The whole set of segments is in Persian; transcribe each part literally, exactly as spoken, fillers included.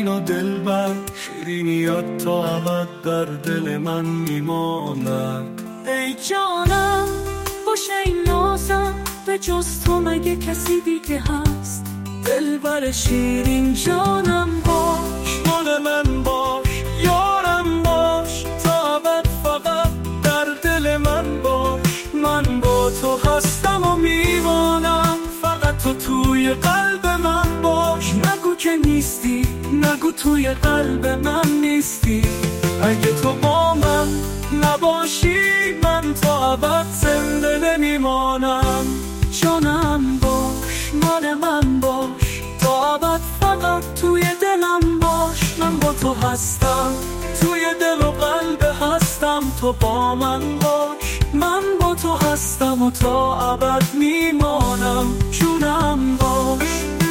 و دلبر، شیرینیات تا ابد در دل من میماند. ای جانم باش ای نازم، به جز تو مگه کسی دیگه هست؟ دلبر شیرین جانم باش، مال من باش، یارم باش، تا ابد فقط در دل من باش. من با تو هستم و میمانم، فقط تو توی قلب من باش. نگو که نیستی، نگو توی قلب من نیستی. اگه تو با من نباشی من تا ابد زنده نمیمانم. جانم باش، مال من باش، تا ابد فقط توی دلم باش. من با تو هستم، توی دل و قلب هستم، تو با من باش. من با تو هستم و تا ابد میمانم. جونم باش،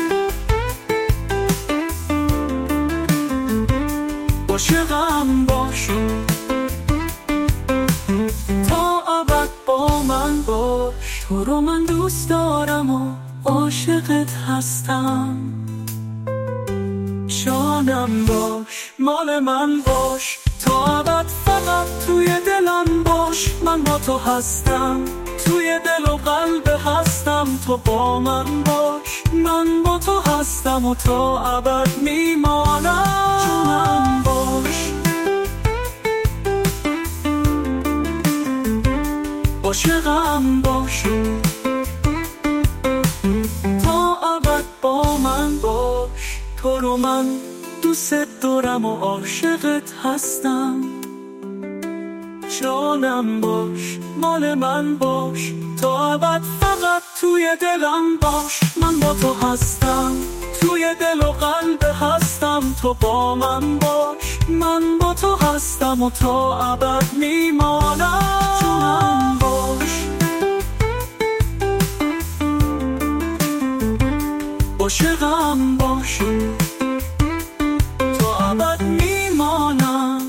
عاشقم باش، تا ابد با من باش. تو رو من دوست دارم و عاشقت هستم. جانم باش، مال من باش، تا ابد فقط توی دلم باش. من با تو هستم، توی دل و قلب هستم، تو با من باش. من با تو هستم و تا ابد میمانم. جونم باش، عاشقم باش، تا ابد با من باش. تو رو من دوست دارم و عاشقت هستم. جانم باش، مال من باش، تا ابد فقط توی دلم باش. من با تو هستم، توی دل و قلب هستم، تو با من باش. من با تو هستم و تا ابد میمانم. جونم باش، عاشقم باش، تا ابد میمانم.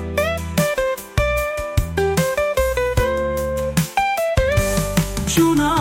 جونم